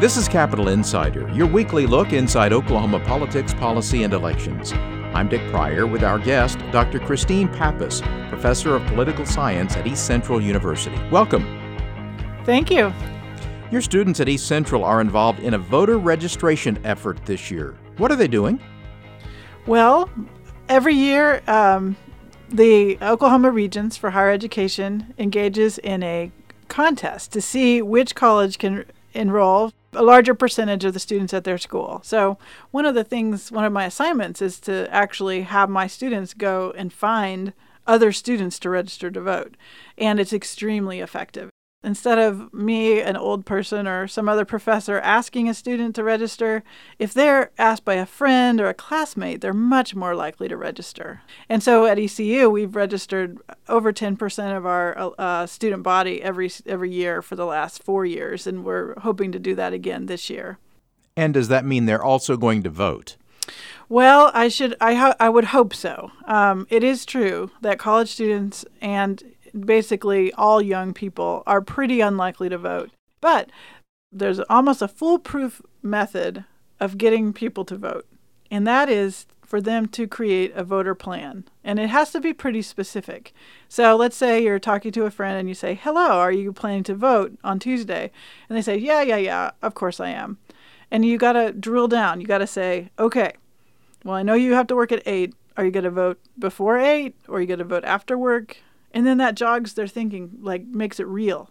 This is Capitol Insider, your weekly look inside Oklahoma politics, policy, and elections. I'm Dick Pryor with our guest, Dr. Christine Pappas, Professor of Political Science at East Central University. Welcome. Thank you. Your students at East Central are involved in a voter registration effort this year. What are they doing? Well, every year, the Oklahoma Regents for Higher Education engages in a contest to see which college can enroll a larger percentage of the students at their school. So one of my assignments is to actually have my students go and find other students to register to vote. And it's extremely effective. Instead of me, an old person, or some other professor asking a student to register, if they're asked by a friend or a classmate, they're much more likely to register. And so at ECU, we've registered over 10% of our student body every year for the last 4 years, and we're hoping to do that again this year. And does that mean they're also going to vote? Well, I would hope so. It is true that college students and basically all young people are pretty unlikely to vote. But there's almost a foolproof method of getting people to vote, and that is for them to create a voter plan. And it has to be pretty specific. So let's say you're talking to a friend and you say, "Hello, are you planning to vote on Tuesday?" And they say, Yeah, of course I am. And you got to drill down. You got to say, "Okay, well, I know you have to work at 8. Are you going to vote before 8? Or are you going to vote after work?" And then that jogs their thinking, makes it real.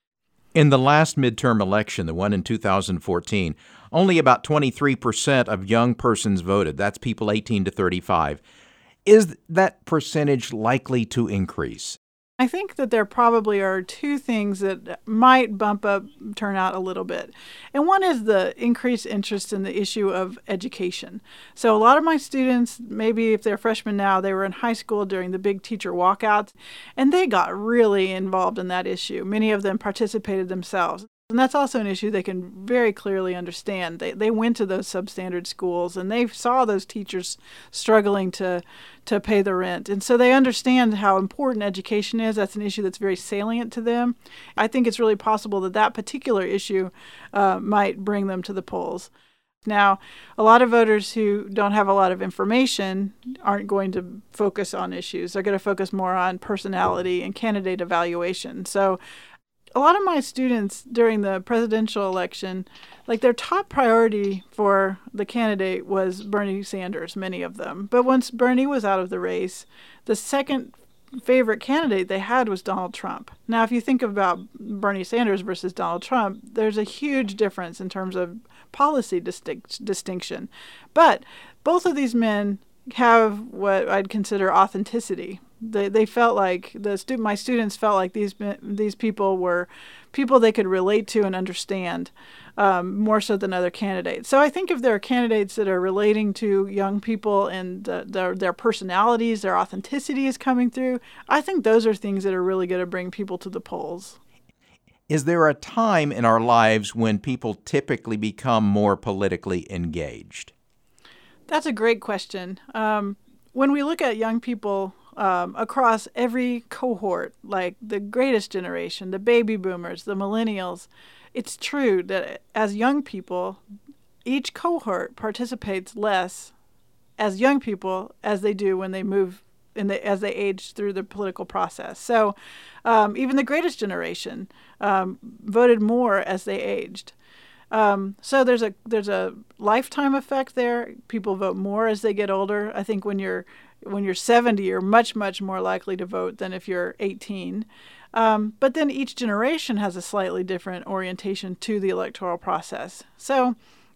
In the last midterm election, the one in 2014, only about 23% of young persons voted. That's people 18 to 35. Is that percentage likely to increase? I think that there probably are two things that might bump up turnout a little bit. And one is the increased interest in the issue of education. So a lot of my students, maybe if they're freshmen now, they were in high school during the big teacher walkouts, and they got really involved in that issue. Many of them participated themselves. And that's also an issue they can very clearly understand. They went to those substandard schools, and they saw those teachers struggling to pay the rent. And so they understand how important education is. That's an issue that's very salient to them. I think it's really possible that particular issue might bring them to the polls. Now, a lot of voters who don't have a lot of information aren't going to focus on issues. They're going to focus more on personality and candidate evaluation. So a lot of my students during the presidential election, their top priority for the candidate was Bernie Sanders, many of them. But once Bernie was out of the race, the second favorite candidate they had was Donald Trump. Now, if you think about Bernie Sanders versus Donald Trump, there's a huge difference in terms of policy distinction. But both of these men have what I'd consider authenticity. They felt like my students felt like these people were people they could relate to and understand more so than other candidates. So I think if there are candidates that are relating to young people and their personalities, their authenticity is coming through, I think those are things that are really going to bring people to the polls. Is there a time in our lives when people typically become more politically engaged? That's a great question. When we look at young people across every cohort, like the greatest generation, the baby boomers, the millennials, it's true that as young people, each cohort participates less as young people as they do when they move as they age through the political process. So even the greatest generation voted more as they aged. So there's a lifetime effect there. People vote more as they get older. I think when you're 70, you're much more likely to vote than if you're 18. But then each generation has a slightly different orientation to the electoral process. So,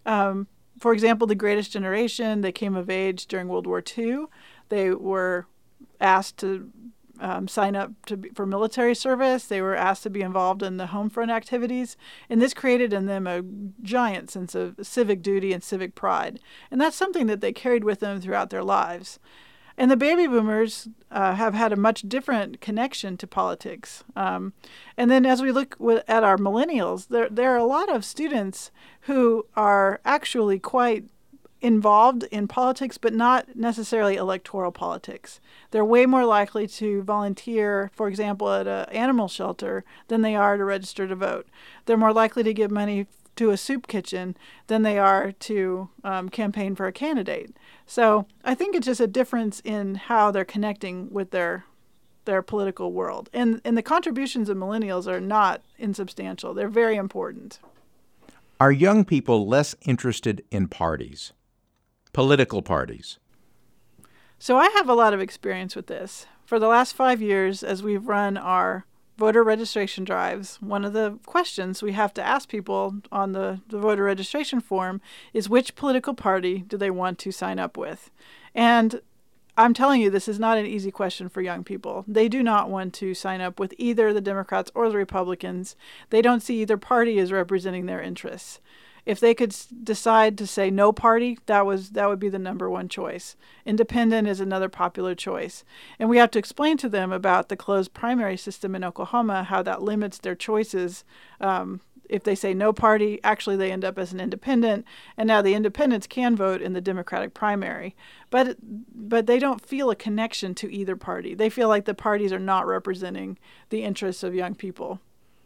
for example, the greatest generation, they came of age during World War II. They were asked to sign up for military service. They were asked to be involved in the home front activities. And this created in them a giant sense of civic duty and civic pride. And that's something that they carried with them throughout their lives. And the baby boomers have had a much different connection to politics. And then as we look at our millennials, there are a lot of students who are actually quite involved in politics, but not necessarily electoral politics. They're way more likely to volunteer, for example, at an animal shelter than they are to register to vote. They're more likely to give money to a soup kitchen than they are to campaign for a candidate. So I think it's just a difference in how they're connecting with their political world. And the contributions of millennials are not insubstantial. They're very important. Are young people less interested in parties, political parties? So I have a lot of experience with this. For the last 5 years, as we've run our voter registration drives, one of the questions we have to ask people on the voter registration form is which political party do they want to sign up with? And I'm telling you, this is not an easy question for young people. They do not want to sign up with either the Democrats or the Republicans. They don't see either party as representing their interests. If they could decide to say no party, that would be the number one choice. Independent is another popular choice. And we have to explain to them about the closed primary system in Oklahoma, how that limits their choices. If they say no party, actually they end up as an independent, and now the independents can vote in the Democratic primary. But they don't feel a connection to either party. They feel like the parties are not representing the interests of young people.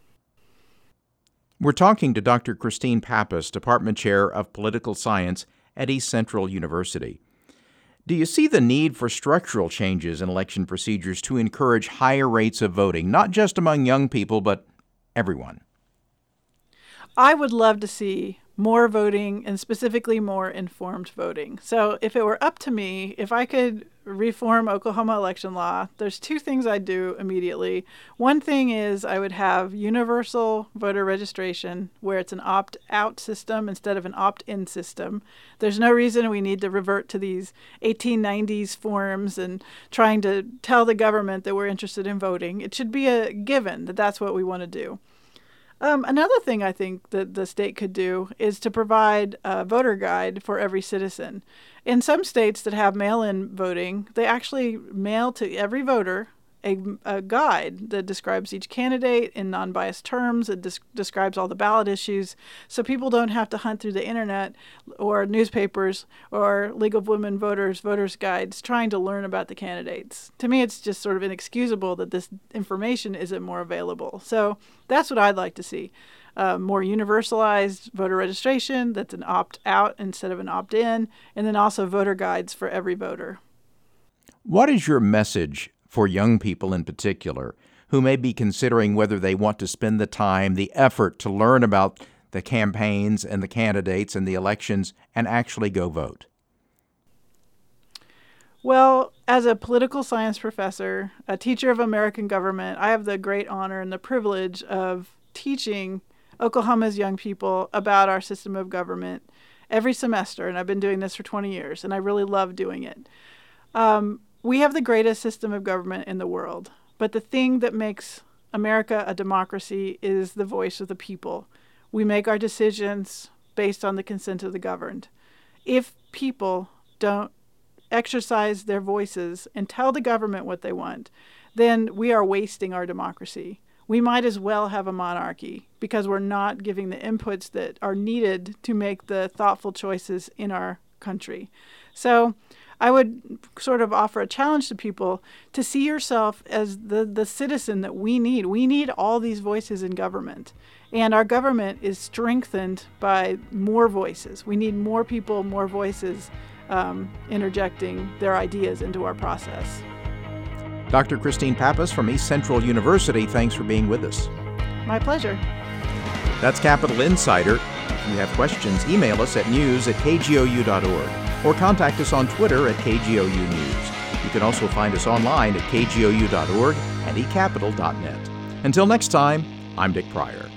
We're talking to Dr. Christine Pappas, Department Chair of Political Science at East Central University. Do you see the need for structural changes in election procedures to encourage higher rates of voting, not just among young people, but everyone? I would love to see more voting and specifically more informed voting. So if it were up to me, if I could reform Oklahoma election law, there's two things I'd do immediately. One thing is I would have universal voter registration where it's an opt-out system instead of an opt-in system. There's no reason we need to revert to these 1890s forms and trying to tell the government that we're interested in voting. It should be a given that that's what we want to do. Another thing I think that the state could do is to provide a voter guide for every citizen. In some states that have mail-in voting, they actually mail to every voter a guide that describes each candidate in non-biased terms. It describes all the ballot issues, so people don't have to hunt through the internet or newspapers or League of Women Voters, voters' guides, trying to learn about the candidates. To me, it's just sort of inexcusable that this information isn't more available. So that's what I'd like to see. More universalized voter registration that's an opt-out instead of an opt-in, and then also voter guides for every voter. What is your message for young people in particular who may be considering whether they want to spend the time, the effort to learn about the campaigns and the candidates and the elections and actually go vote? Well, as a political science professor, a teacher of American government, I have the great honor and the privilege of teaching Oklahoma's young people about our system of government every semester, and I've been doing this for 20 years, and I really love doing it. We have the greatest system of government in the world, but the thing that makes America a democracy is the voice of the people. We make our decisions based on the consent of the governed. If people don't exercise their voices and tell the government what they want, then we are wasting our democracy. We might as well have a monarchy because we're not giving the inputs that are needed to make the thoughtful choices in our country. So I would sort of offer a challenge to people to see yourself as the citizen that we need. We need all these voices in government. And our government is strengthened by more voices. We need more people, more voices interjecting their ideas into our process. Dr. Christine Pappas from East Central University, thanks for being with us. My pleasure. That's Capitol Insider. If you have questions, email us at news@kgou.org or contact us on Twitter at KGOU News. You can also find us online at kgou.org and ecapital.net. Until next time, I'm Dick Pryor.